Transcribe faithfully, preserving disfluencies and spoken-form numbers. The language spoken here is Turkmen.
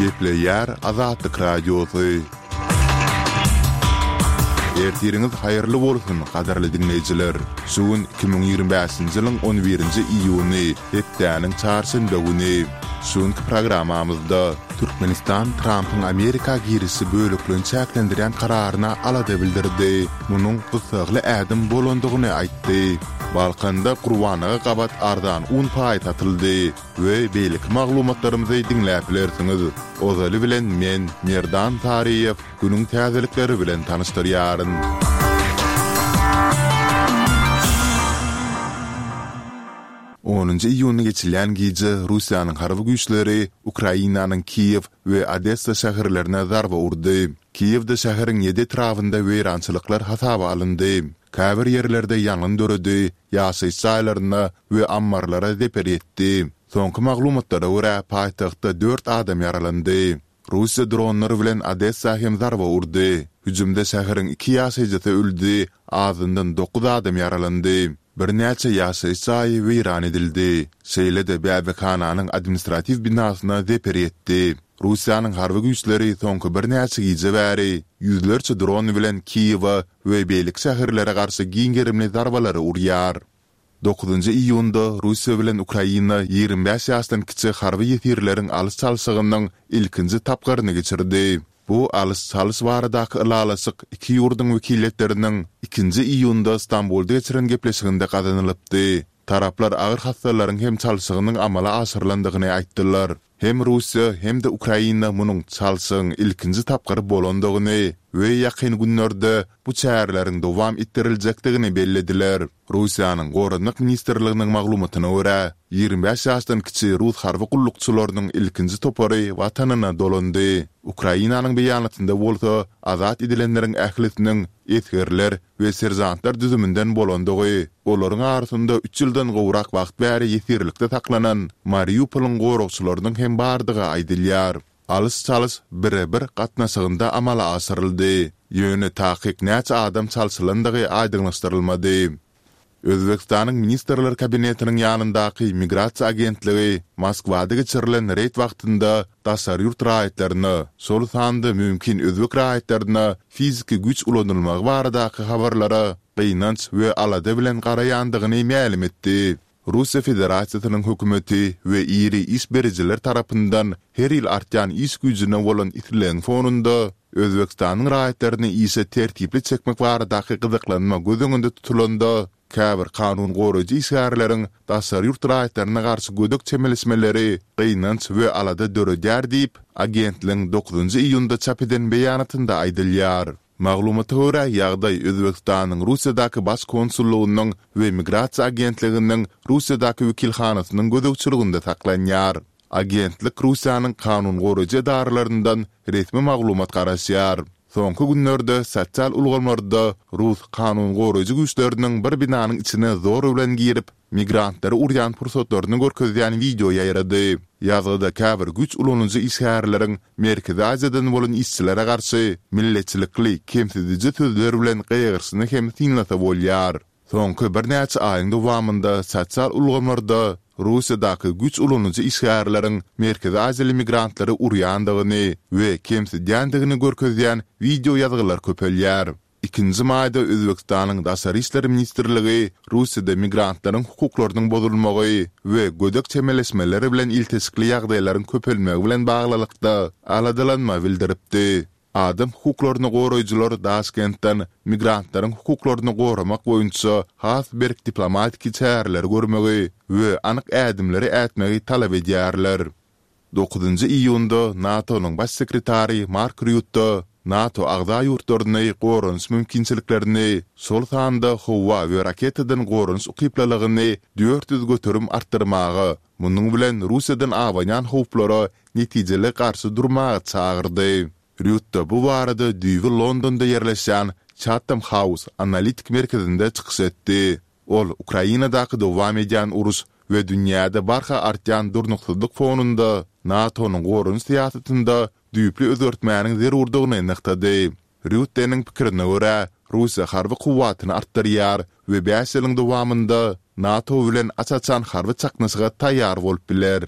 Gepleyer Azatlyk Radiosu. Ertiriniz hayırlı bolsun, qadarly dinleyijiler. Şuun iki bin ýygrimi beşinji ýylyň on birinji iýuny, hepdäniň çarşamba güni. Şuun programamyzda Türkmenistan Trump'ın Amerika girişi bölüklerini çäklendiren kararyna alada bildirdi. Munyň gysagly ädim bolandygyny aýtdy. Balkanda Gurbanyga gabat ardan un pay tatyldy we beýlik maglumatlarymyzy dinläp bilersiňiz. Ozaly bilen men Merdan Tariýew günüň täzelikleri bilen tanyşdyrýaryn. onuncu iýuny geçilen gije Russiýanyň harby güýçleri Ukrainanyň Kiýew we Odessa şäherlerine zarba urdy. Kiýewde şäheriň ýedi etrafynda weýrançylyklar hasaba alyndy. Käbir ýerlerde ýangyn döredi, ýaşaýyş jaýlaryna we ammarlara deper etdi. Soňky maglumatlara görä paýtagtda dört adam ýaralandy. Russiýa dronlary bilen Odessa hem zarba urdy. Hüjümde şäheriň iki ýaşaýjysy öldü, azyndan dokuz adam ýaralandy. Bir näçe ýaşaýyş jaýy weýran edildi. Şeýle-de Bäbekhananyň administrativ binasyna deper etdi. Russiýanyň harby güýçleri soňky bir näçe gije bäri ýüzlerçe dron bilen Kiýewa we beýlik şäherlere garşy giňgerimli zarbalary urýar. dokuzuncu iýunda Russiýa bilen Ukraina ýygrimi beş ýaşdan kiçik harby ýetirleriň alys çalşygynyň ilkinji tapgaryny geçirdi. Bu alys çalış baradaky ylalasyk iki ýurduň wekilletleriniň ikinji iýunda Istanbulda geçiren gepleşiginde gazanylypdy. Taraplar agyr hassalaryň hem çalşygynyň amala aşyrylandygyny aýtdylar. Hem Russiýa hem de Ukraina munyň çalşygyň ilkinji tapgary bolandygyny we ýakyn günlerde bu çärleriň dowam etdiriljakdygyny bellediler. Russiýanyň Gorunlyk ministrliginiň maglumatyna görä, ýygrimi beş ýaşdan kiçik Rus harby gullukçylarynyň ilkinji topary watanyna dolandy. Ukrainanyň beýanatynda bolsa, azat edilenleriň ählisiniň etgerler we serzantlar düzümünden bolandygy, olaryň arasynda üç ýyldan gowrak wagt bäri ýetirlikde taklanan Mariupolyň gorukçylarynyň hem bardygy aýdylýar. Alys çalış bir-bir gatnaşygynda amala aşyryldy. Ýöne takyk näçe adam çalşylandygy aýdyglaşdyrylmady. Özbekistanyň ministrler kabinetiniň ýanyndaky migrasiýa agentligi Moskwada geçirilen reýt wagtynda daşary ýurt raýatlaryny, şol sandy mümkin özbek raýatlaryna fiziki güç ulanylmagy baradaky habarlara gynanç we alada bilen garaýandygyny ma'lum etdi. Russiýa Federasiýasynyň hökümeti we iri iş berijiler tarapyndan her ýyl artýan iş güjüne bolan itilen fonunda Özbekistanyň raýatlaryny işe tertipli çekmek baradaky gyzyklanma gözüňde tutulanda käbir kanun goraýjy işgärleriň daşary ýurt raýatlaryna garşy gödök çemelesmeleri gynanç we alada döredýär diýip agentligiň dokuzuncu iýunda çap eden beýanatynda aýdylýar. Maglumata görä ýagdaý Özbekistanyň Russiýadaky baş konsullugynyň we migrasiýa agentliginiň Russiýadaky wekilhanasynyň gödökçiliginde saklanýar. Agentlik Russiýanyň kanun goraýjy edarlaryndan resmi maglumat garaşýar. Soňky günlerde sosial ulgamlarda Rus kanun goraýjy güýçleriniň bir binanyň içine zor bilen girip migrantlary urýan pursatlaryny görkezýän video ýaýrady. Ýazgyda käbir güç ulanıcı işgärleriň Merkezi Aziýadan bolan işçilere garşy milletçilikli, kemsiziji sözler bilen gygyrsyny hem tinlata bolýar. Soňky bir näçe aýyň dowamında sosial ulgamlarda Russiýadaky güç ulanıcı işgärleriň Merkezi Aziýaly migrantlary urýandygyny we kemsizýändigini görkezýän video ýazgylar köpelýär. İkinci maýda Özbekistanyň Daşary işleri ministrligi Russiýada migrantlaryň hukuklarynyň bozulmagy we gödök çemelesmeleri bilen iltisikli ýagdaýlaryň köpelmegi bilen baglykda aladylanma bildiripdi. Adam hukuklaryny goraýjylar Daşkentden migrantlaryň hukuklaryny goramak boýunça has bir diplomatik çärler görmegi we anyk ädimleri ätmegi talap edýärler. dokuzuncu iýunda NATO'nyň baş sekretary Mark Rutte NATO agza ýurtlaryny gorunç mümkinçiliklerini, şol sanda howa we raketadan gorunç ukyplalygyny dört yüz götürüm artdyrmagy, munyň bilen Russiýadan awanyan howplary netijeli garşy durmagy çagyrdy. Rutte bu barada düýbi Londonda ýerleşen Chatham House analitik merkezinde çykyş etdi. Ol Ukrainadaky dowam edýän urus we dünýäde barha artýan durnuksyzlyk fonunda NATO'nyň gorunç siýasatynda düýpli özörtmäniň zerurdygyny nyktady. Rutte'niň pikirine görä, Russiýa harby kuwatyny artdyrýar we beş ýylyň dowamında NATO bilen açaçan harby çaknaşyga taýýar bolup biler.